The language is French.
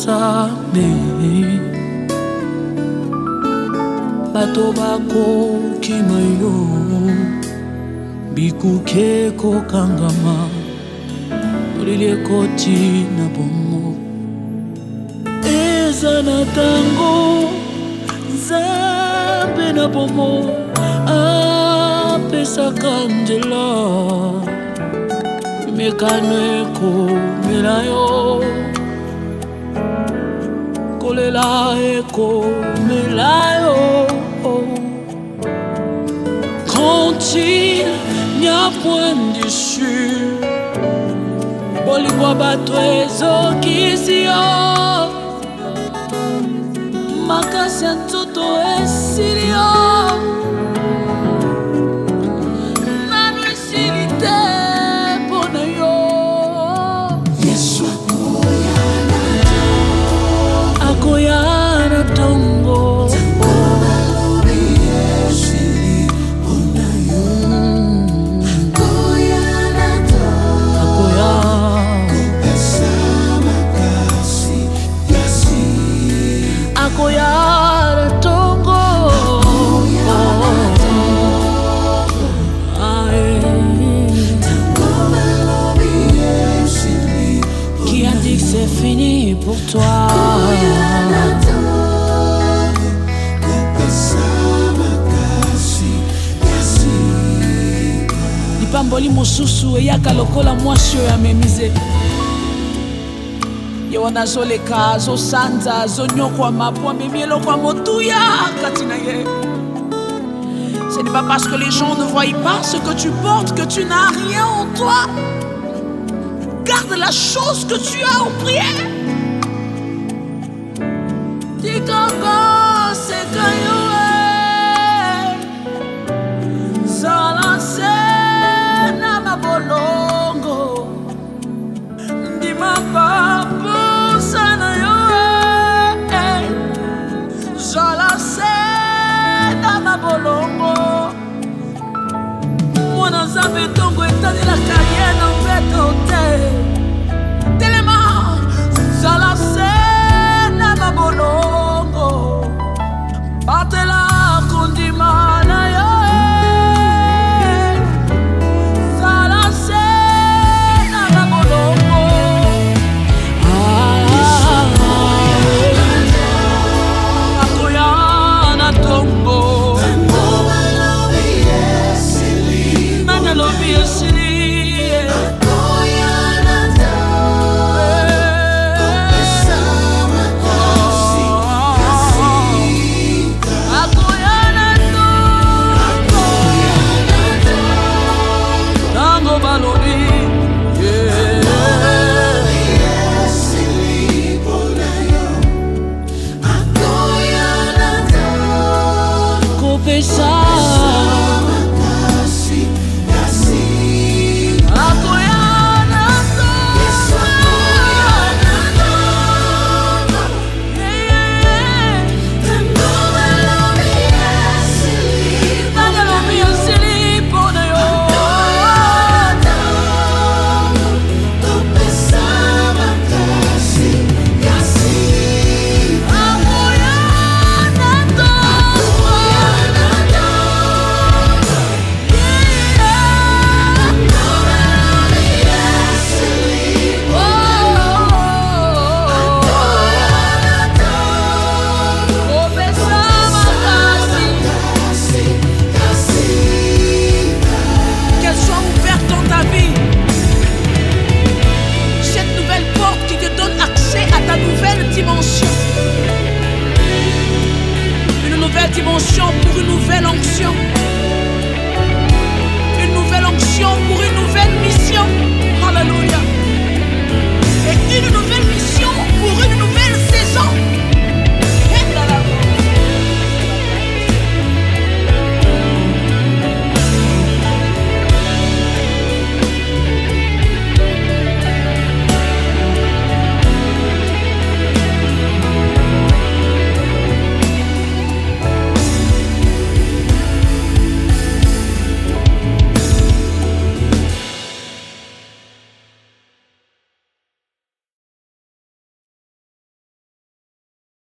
Nzambe bato bakokima yo bikuke kokangama molili ekoti na bomo eza na tango Nzambe na bomo apesaka nzela mekano ekomela yo kolela ekomela yo. Quand il n'y a point d'issue bolingo bato ezokisi yo makasi ya nzoto esili yo nanu esili te mpona yo. Yesu akoya na tongo qui a dit que c'est fini pour toi. Lipamboli mosusu eyaka lokola mwasi oyo amemize ye wana azoleka azosanza azonyokwama po amemi eloko ya motuya kati na ye. Ce n'est pas parce que les gens ne voient pas ce que tu portes que tu n'as rien en toi. Garde la chose que tu as en prière. Dikanga sekayoe Salase na mabolongo Ndima papu sana yoe Salase na mabolongo Mwana Nzambe tongo etani la carrière na mbeto te Telema Salase na mabolongo Batela kondima na yoe Salase na mabolongo Akoya na tongo Dimension pour une nouvelle onction.